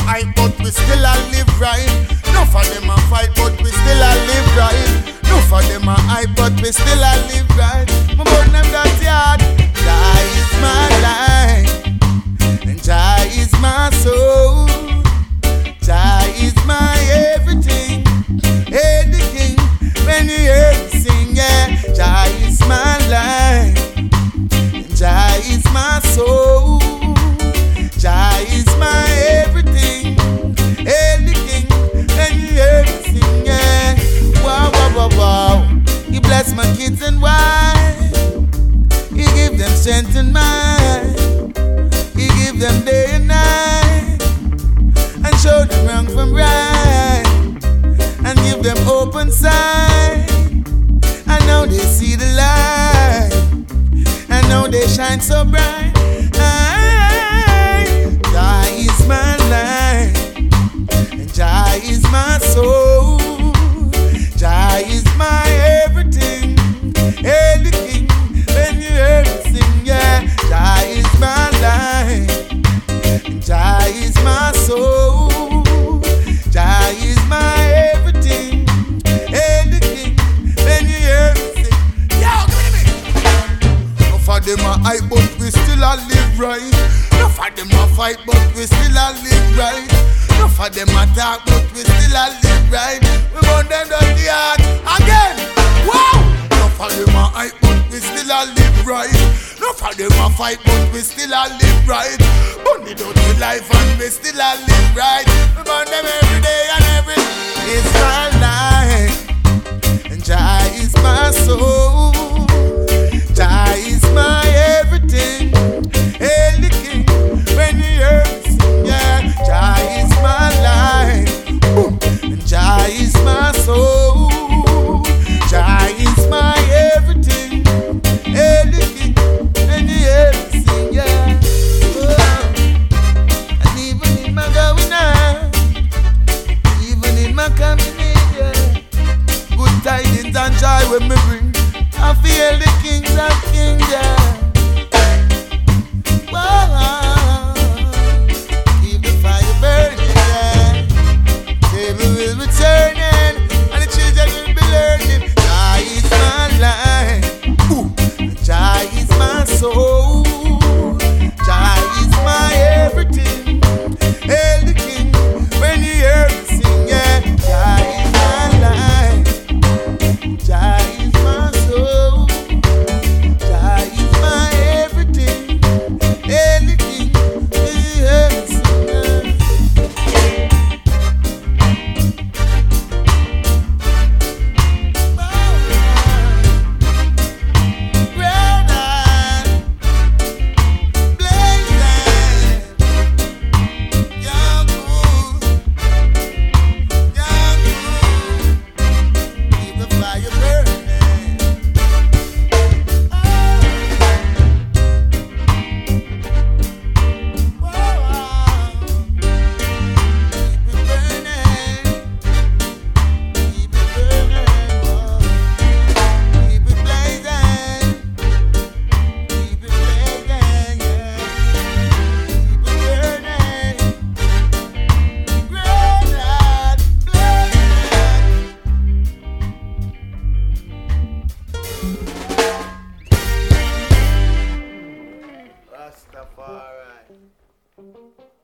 hype, but we still a live right. Enough of them a fight, but we still a live right. Enough of them a hype, but we still a live right. My burn them that yard. Jah is my life, and Jah is my soul. Jah is my everything. Hey, the king, when you hear me sing, yeah. Jah is my life, and Jah is my soul. Jah is my everything. Hey, the king, when you hear me sing, yeah. Wow, wow, wow, wow. He bless my kids and wife. He give them strength and mind. He give them day and night, and show them wrong from right, and give them open sight. And now they see the light, and now they shine so bright. Jah is my life, and Jah is my soul. Jah is my everything. Hey, the king, when you hear me sing, yeah. Jah is my life, and Jah is my soul. Jah is my everything. Hey, the king, when you hear me sing, yo, give me. Enough of them a hype, but we still a live right. Enough of them a fight, but we still a live right. Enough of them a talk, but we still a live right. We want them dirty heart again. Wow! Enough of them a hype, but we still a live right. Enough of them a fight, but we still a live right. Bunny dirty life and we still a live right. We want them every day and every day. It's my life, and Jah is my soul. Jah is my everything. Hail the king, when you hear me sing, yeah. Jah is my life, boom, and Jah is my soul. Jah is my everything. Hail the king, when you hear me sing, yeah. Oh. And even in my going out, even in my coming in, yeah. Good tidings and joy when me bring, I feel the kings and kings, yeah. Whoa, keep the fire burning, yeah. Table will be turning, and the children will be learning. Jah is my life, ooh. Jah is my soul. Jah is my everything. Hail the king, when you hear me sing, yeah. Jah is my life, Jah is my soul. Jah is my everything. Hail the king, when you hear me sing, yeah. Rastafari.